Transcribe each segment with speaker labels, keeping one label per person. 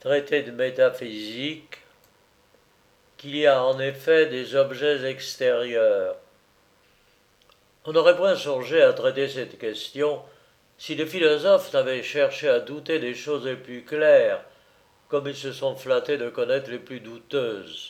Speaker 1: traité de métaphysique qu'il y a en effet des objets extérieurs. On n'aurait point songé à traiter cette question si les philosophes n'avaient cherché à douter des choses les plus claires, comme ils se sont flattés de connaître les plus douteuses.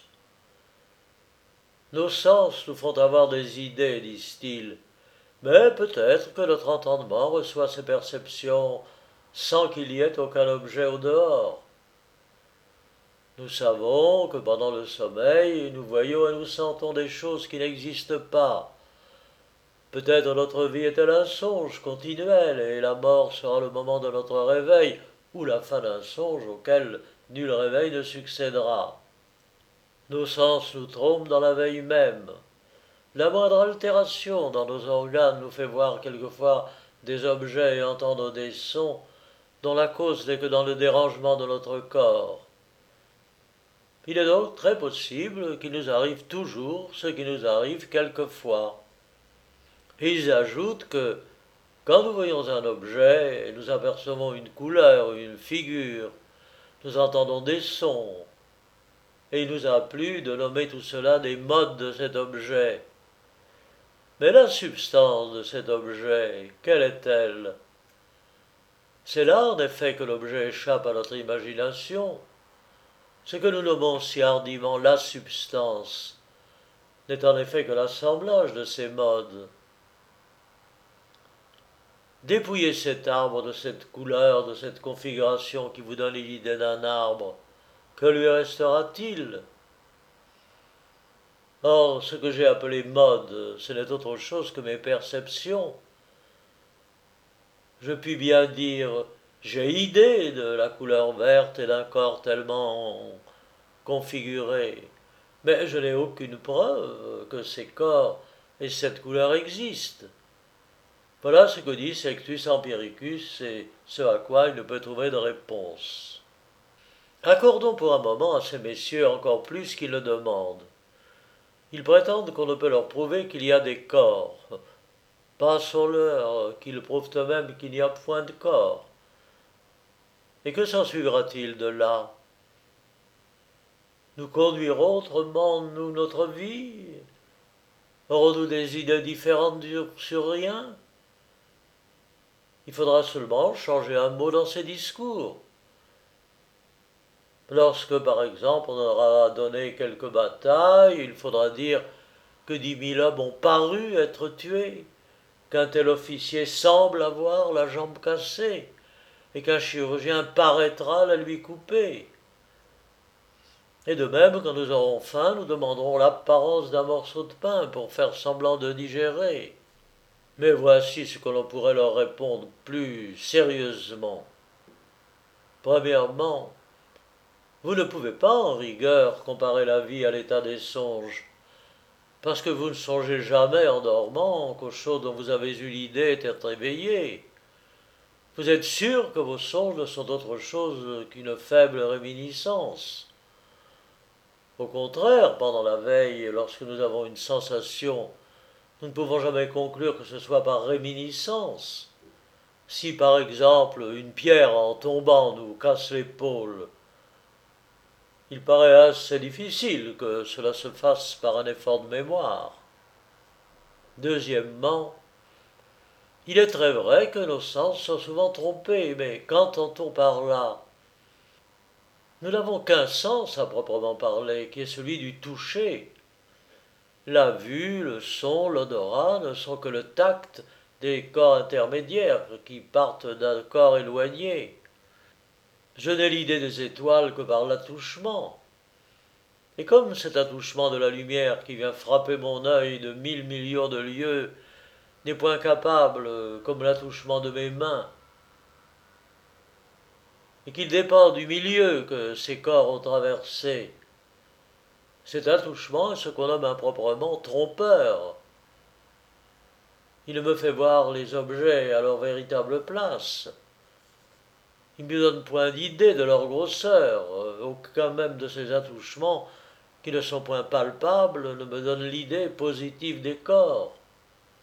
Speaker 1: Nos sens nous font avoir des idées, disent-ils, mais peut-être que notre entendement reçoit ces perceptions sans qu'il y ait aucun objet au dehors. Nous savons que pendant le sommeil, nous voyons et nous sentons des choses qui n'existent pas. Peut-être notre vie est-elle un songe continuel et la mort sera le moment de notre réveil ou la fin d'un songe auquel nul réveil ne succédera. Nos sens nous trompent dans la veille même. La moindre altération dans nos organes nous fait voir quelquefois des objets et entendre des sons dont la cause n'est que dans le dérangement de notre corps. Il est donc très possible qu'il nous arrive toujours ce qui nous arrive quelquefois. Et ils ajoutent que quand nous voyons un objet, nous apercevons une couleur, une figure, nous entendons des sons, et il nous a plu de nommer tout cela des modes de cet objet. Mais la substance de cet objet, quelle est-elle? C'est là en effet que l'objet échappe à notre imagination. Ce que nous nommons si hardiment la substance n'est en effet que l'assemblage de ces modes. Dépouillez cet arbre de cette couleur, de cette configuration qui vous donne l'idée d'un arbre. Que lui restera-t-il? Or, ce que j'ai appelé mode, ce n'est autre chose que mes perceptions. Je puis bien dire, j'ai idée de la couleur verte et d'un corps tellement configuré, mais je n'ai aucune preuve que ces corps et cette couleur existent. Voilà ce que dit Sectus Empiricus et ce à quoi il ne peut trouver de réponse. Accordons pour un moment à ces messieurs encore plus qu'ils le demandent. Ils prétendent qu'on ne peut leur prouver qu'il y a des corps. Passons-leur qu'ils prouvent eux-mêmes qu'il n'y a point de corps. Et que s'ensuivra-t-il de là? Nous conduirons autrement, nous, notre vie? Aurons-nous des idées différentes sur rien? Il faudra seulement changer un mot dans ces discours. Lorsque, par exemple, on aura donné quelques batailles, il faudra dire que 10 000 hommes ont paru être tués, qu'un tel officier semble avoir la jambe cassée, et qu'un chirurgien paraîtra la lui couper. Et de même, quand nous aurons faim, nous demanderons l'apparence d'un morceau de pain pour faire semblant de digérer. Mais voici ce que l'on pourrait leur répondre plus sérieusement. Premièrement, vous ne pouvez pas, en rigueur, comparer la vie à l'état des songes, parce que vous ne songez jamais en dormant qu'aux choses dont vous avez eu l'idée d'être éveillé. Vous êtes sûr que vos songes ne sont autre chose qu'une faible réminiscence. Au contraire, pendant la veille, lorsque nous avons une sensation, nous ne pouvons jamais conclure que ce soit par réminiscence. Si, par exemple, une pierre en tombant nous casse l'épaule, il paraît assez difficile que cela se fasse par un effort de mémoire. Deuxièmement, il est très vrai que nos sens sont souvent trompés, mais qu'entend-on par là? Nous n'avons qu'un sens à proprement parler, qui est celui du toucher. La vue, le son, l'odorat ne sont que le tact des corps intermédiaires qui partent d'un corps éloigné. Je n'ai l'idée des étoiles que par l'attouchement. Et comme cet attouchement de la lumière qui vient frapper mon œil de 1 000 millions de lieues n'est point capable, comme l'attouchement de mes mains, et qu'il dépend du milieu que ces corps ont traversé, cet attouchement est ce qu'on nomme improprement trompeur. Il me fait voir les objets à leur véritable place. Il ne me donne point d'idée de leur grosseur. Aucun même de ces attouchements, qui ne sont point palpables, ne me donne l'idée positive des corps.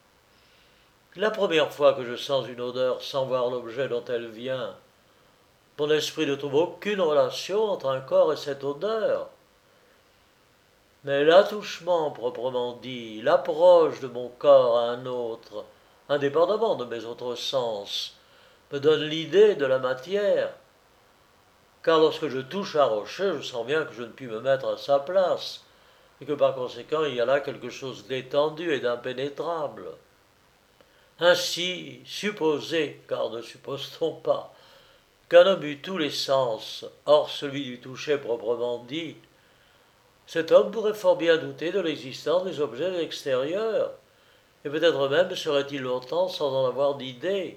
Speaker 1: La première fois que je sens une odeur sans voir l'objet dont elle vient, Mon esprit ne trouve aucune relation entre un corps et cette odeur. Mais l'attouchement proprement dit, l'approche de mon corps à un autre, indépendamment de mes autres sens, me donne l'idée de la matière. Car lorsque je touche un rocher, je sens bien que je ne puis me mettre à sa place, et que par conséquent il y a là quelque chose d'étendu et d'impénétrable. Ainsi, supposez, car ne suppose-t-on pas, qu'un homme eût tous les sens, hors celui du toucher proprement dit, cet homme pourrait fort bien douter de l'existence des objets extérieurs, et peut-être même serait-il longtemps sans en avoir d'idée.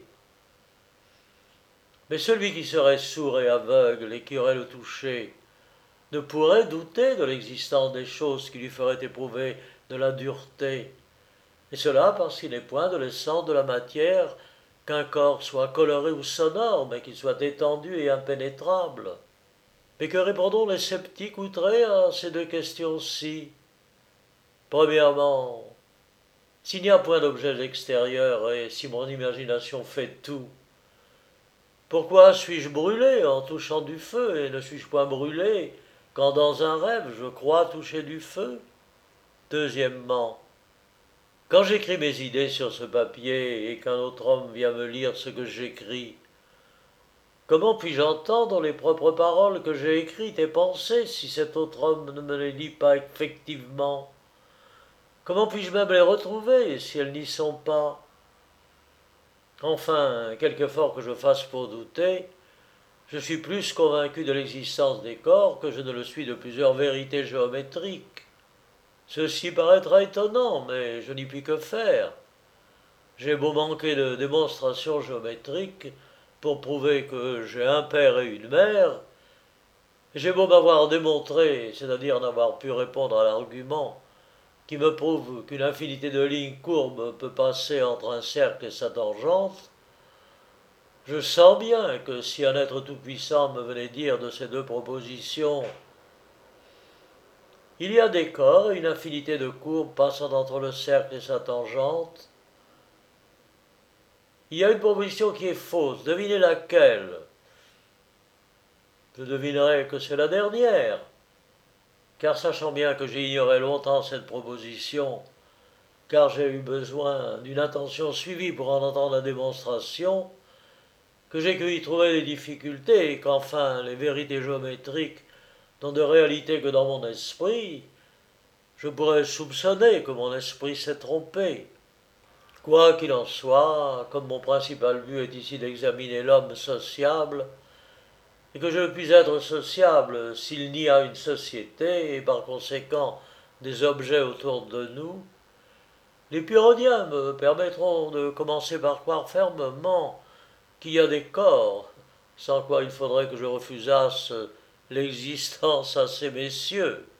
Speaker 1: Mais celui qui serait sourd et aveugle et qui aurait le toucher ne pourrait douter de l'existence des choses qui lui feraient éprouver de la dureté, et cela parce qu'il n'est point de l'essence de la matière qu'un corps soit coloré ou sonore, mais qu'il soit étendu et impénétrable. Mais que répondront les sceptiques outrés à ces deux questions-ci? Premièrement, s'il n'y a point d'objets extérieurs et si mon imagination fait tout, pourquoi suis-je brûlé en touchant du feu et ne suis-je point brûlé quand dans un rêve je crois toucher du feu? Deuxièmement, quand j'écris mes idées sur ce papier et qu'un autre homme vient me lire ce que j'écris, comment puis-je entendre les propres paroles que j'ai écrites et pensées si cet autre homme ne me les lit pas effectivement? Comment puis-je même les retrouver si elles n'y sont pas? Enfin, quelque fort que je fasse pour douter, je suis plus convaincu de l'existence des corps que je ne le suis de plusieurs vérités géométriques. Ceci paraîtra étonnant, mais je n'y puis que faire. J'ai beau manquer de démonstrations géométriques pour prouver que j'ai un père et une mère, j'ai beau m'avoir démontré, c'est-à-dire n'avoir pu répondre à l'argument, qui me prouve qu'une infinité de lignes courbes peut passer entre un cercle et sa tangente, je sens bien que si un être tout-puissant me venait dire de ces deux propositions « Il y a des corps et une infinité de courbes passant entre le cercle et sa tangente », il y a une proposition qui est fausse, devinez laquelle? Je devinerai que c'est la dernière, car sachant bien que j'ai ignoré longtemps cette proposition, car j'ai eu besoin d'une attention suivie pour en entendre la démonstration, que j'ai cru y trouver des difficultés et qu'enfin les vérités géométriques n'ont de réalité que dans mon esprit, je pourrais soupçonner que mon esprit s'est trompé. Quoi qu'il en soit, comme mon principal but est ici d'examiner l'homme sociable, et que je ne puis être sociable s'il n'y a une société et par conséquent des objets autour de nous, les pyrrhoniens me permettront de commencer par croire fermement qu'il y a des corps, sans quoi il faudrait que je refusasse l'existence à ces messieurs.